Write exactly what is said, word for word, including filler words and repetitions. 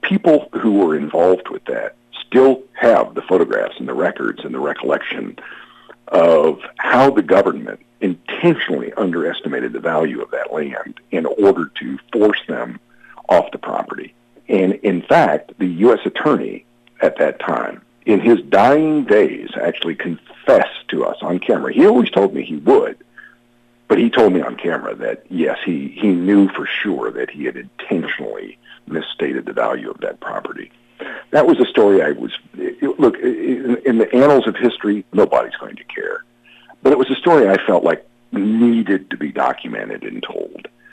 people who were involved with that still have the photographs and the records and the recollection of how the government intentionally underestimated the value of that land in order to force them off the property. And in fact, the U S attorney at that time, in his dying days, actually confessed to us on camera. He always told me he would, but he told me on camera that, yes, he, he knew for sure that he had intentionally misstated the value of that property. That was a story I was, look, in, in the annals of history, nobody's going to care. But it was a story I felt like needed to be documented and told.